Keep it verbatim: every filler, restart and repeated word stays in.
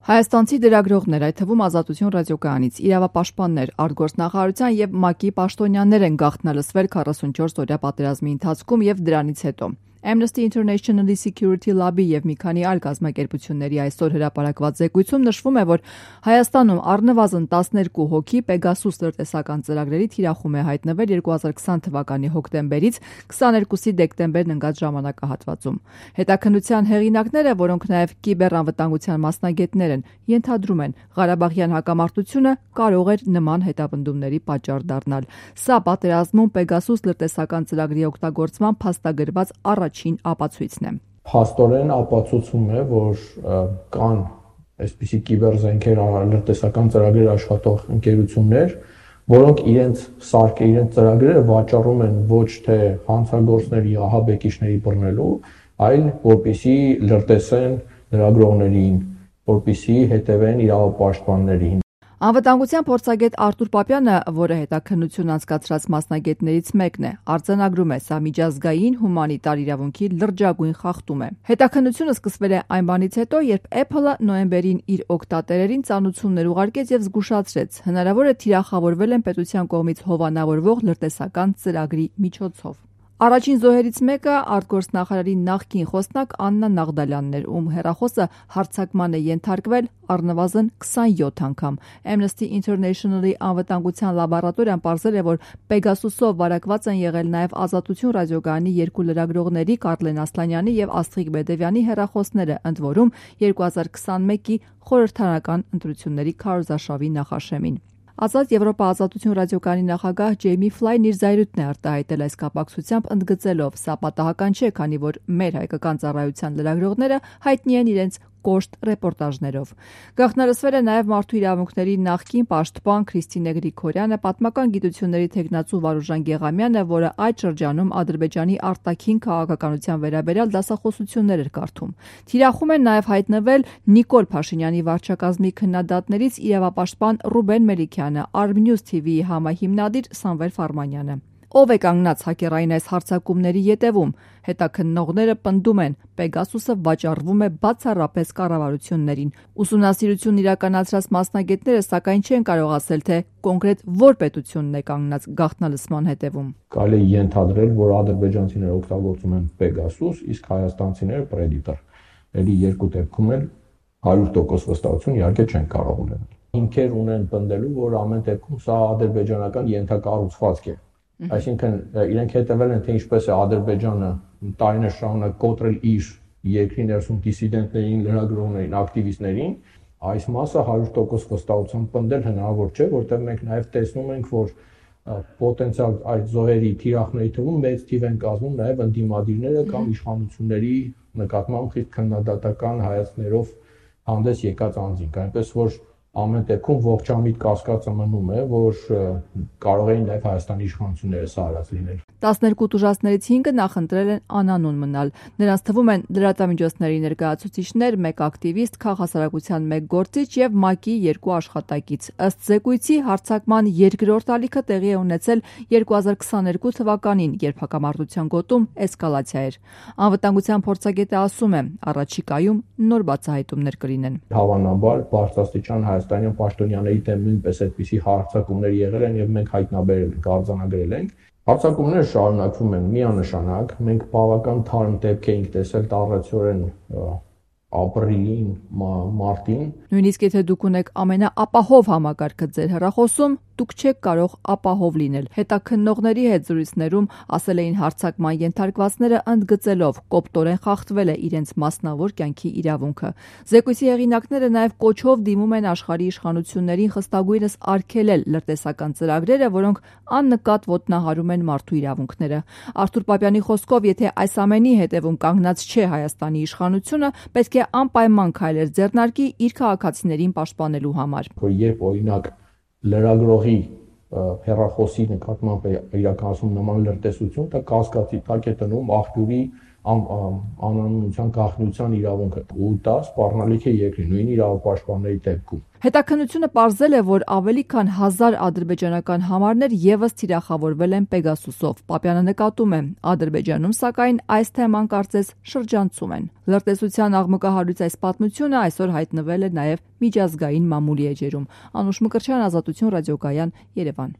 Հայաստանցի լրագրողներ, այդ թվում Ազատություն ռադիոկայանից, իրավապաշտպաններ, արտգործնախարարության եւ ՄԱԿ-ի պաշտոնյաներ են գաղտնալսվել քառասունչորս օրյա պատերազմի ընթացքում եւ դրանից հետո։ Amnesty International-ի Security Lab-ի եւ մի քանի այլ կազմակերպությունների այսօր հրապարակված զեկույցում նշվում է, որ Հայաստանում առնվազն տասներկու հոգի Pegasus լրտեսական ծրագրերի թիրախում է հայտնվել երկու հազար քսան թվականի հոկտեմբերից քսաներկուսի դեկտեմբերն ընկած ժամանակահատվածում։ Հետաքննության հեղինակները, որոնք նաեւ կիբեռանվտանգության մասնագետներ են, ենթադրում են, Ղարաբաղյան հակամարտությունը կարող էր նման հետապնդումների պատճառ դառնալ։ Սա պատերազմում Pegasus լրտեսական ծրագրի օգտագործման փաստագրված առաջին ապացույցն է։ Փաստորեն ապացուցում է, որ կան այսպիսի կիբերզենքեր լրտեսական ծրագրեր աշխատող ընկերություններ, որոնք իրենց սարքը, իրենց ծրագրերը վաճառում են ոչ թե հանցագործների, ահաբեկիչների բռնելու, այլ որպեսզի լրտեսեն լրագրողներին, որպեսզի հետևեն իրավապաշտպաններին։ Անվտանգության փորձագետ Արտուր Պապյանը, որը հետաքննություն անցկացրած մասնագետներից մեկն է, արձանագրում է, սա միջազգային հումանիտար իրավունքի լրջագույն խախտում է։ Հետաքննությունը սկսվել է այն բանից հետո, երբ Apple-ը նոյեմբերին իր օգտատերերին ծանուցումներ ուղարկեց եւ զգուշացրեց, հնարավոր է թիրախավորվել են պետության կողմից հովանավորվող լրտեսական ծրագրի միջոցով։ Առաջին զոհերից մեկը արտգործնախարարի նախկին խոսնակ Աննա Նաղդալյանն էր, ում հեռախոսը հարձակման է ենթարկվել առնվազն քսանյոթ անգամ։ Amnesty International-ի անվտանգության լաբորատորիան պարզել է, որ Pegasus-ով վարակված են եղել նաև Ազատություն ռադիոկայանի երկու լրագրողների Կարլեն Ասլանյանի եւ Աստղիկ Բեդևյանի հեռախոսները, ընդ որում երկու հազար քսանմեկի խորհրդարանական ընտրությունների քարոզարշավի նախաշեմին։ Ազատ Եվրոպա Ազատություն ռադիոկայանի նախագահ Ջեյմի Ֆլայն իր զայրույթն է արտահայտել այս կապակցությամբ, ընդգծելով, սա պատահական չէ, քանի որ մեր հայկական ծառայության լրագրողները հայտնի են իրենց կոշտ ռեպորտաժներով։ Գաղտնալսվել է նաև մարդու իրավունքների նախկին պաշտպան Քրիստինե Գրիգորյանը, պատմական գիտությունների թեկնածու Վարուժան Գեղամյանը, որը այդ շրջանում Ադրբեջանի արտաքին քաղաքականության վերաբերյալ դասախոսություններ էր կարդում։ Թիրախում են նաև հայտնվել Նիկոլ Փաշինյանի վարչակազմի քննադատներից իրավապաշտպան Ռուբեն Մելիքյանը, Armnews T V-ի համահիմնադիր Սամվել Ֆարմանյանը։ Ով է կանգնած հակերային այս հարձակումների ետևում։ Հետաքննողները պնդում են, Pegasus-ը վաճառվում է բացառապես կառավարություններին։ Ուսումնասիրություն իրականացրած մասնագետները սակայն չեն կարող ասել, թե կոնկրետ որ պետությունն է կանգնած գաղտնալսման հետևում։ Կարելի է ենթադրել, որ ադրբեջանցիները օգտագործում են Pegasus, իսկ հայաստանցիները Predator։ Էլի երկու դեպքում էլ հարյուր տոկոս վստահություն իհարկե չեն կարող ունենալ։ Հիմքեր ունեն պնդելու, որ ամեն դեպքում սա ադրբեջանական ենթակառուցվածք է։ Այսինքն իրենք հետևել են, թե ինչպես է Ադրբեջանը տարիներ շարունակ կոտրել իր երկրի ներսում դիսիդենտներին, լրագրողներին, ակտիվիստներին, այս մասը հարյուր տոկոս վստահությամբ պնդել հնարավոր չէ, որտեղ մենք նաև տեսնում ենք, որ պոտենցիալ այդ զոհերի թիրախների թվում մեծ թիվ են կազմում նաև ընդդիմադիրները կամ իշխանությունների նկատմամբ խիստ քննադատական հայացքներով հանդես եկած անձինք, այնպես որ ամեն դեպքում ողջամիտ կասկածը մնում է, որ կարող էին նաև Հայաստանի իշխանությունները սա արած լինել։ տասներկու տուժածներից հինգը նախընտրել են անանուն մնալ։ Նրանց թվում են լրատվամիջոցների ներկայացուցիչներ, մեկ ակտիվիստ, քաղաքասարակության մեկ գործիչ եւ ՄԱԿ-ի երկու աշխատակից։ Ըստ զեկույցի, հարձակման երկրորդ ալիքը տեղի է ունեցել երկու հազար քսաներկու թվականին, երբ հակամարտության գոտում էսկալացիա էր։ Անվտանգության փորձագետը ասում է, առաջիկայում նոր բացահայտումներ կլինեն։ Հավանաբար բարձրաստիճան հայաստանյան պաշտոնյաների դեմ նույնպես այդպիսի հարձակումներ եղել են եւ մենք հայտնաբերել ենք, արձանագրել ենք։ Հարձակումները շարունակվում են միանշանակ, մենք բավական թարմ դեպք էինք տեսել տառացիորեն ապրիլին, մարտին։ Նույնիսկ եթե դուք ունեք ամենաապահով համակարգը ձեր հեռախոսում, դուք չեք կարող ապահով լինել։ Հետաքննողների հետ զրույցներում ասել էին հարձակման ենթարկվածները, ընդգծելով կոպտորեն խախտվել է իրենց մասնավոր կյանքի իրավունքը։ Զեկույցի հեղինակները նաև կոչով դիմում են աշխարհի իշխանություններին խստագույնս արգելել լրտեսական ծրագրերը, որոնք աննկատ ոտնահարում են մարդու իրավունքները։ Արտուր Պապյանի խոսքով, եթե այս ամենի հետևում կանգնած չէ Հայաստանի իշխանությունը, պետք է անպայման քայլեր ձեռնարկի իր քաղաքացիներին պաշտպանելու համար։ Երբ օրինակ լրագրողի հեռախոսի նկատմամբ իրականացում նման լրտեսություն, դա կասկածի տակ է դնում աղբյուրի անանունության գաղտնիության իրավունքը ու դա սպառնալիք է երկրի նույն իրավապաշտպանների դեպքում։ Հետաքննությունը պարզել է, որ ավելի քան հազար ադրբեջանական համարներ ևս թիրախավորվել են Պեգասուսով։ Պապյանը նկատում է, Ադրբեջանում սակայն այս թեման կարծես շրջանցում են։ Լրտեսության աղմկահարույց այս պատմությունը այսօր հայտնվել է նաև միջազգային մամուլի էջերում։ Անուշ Մկրտչյան, Ազատություն ռադիոկայան, Երևան։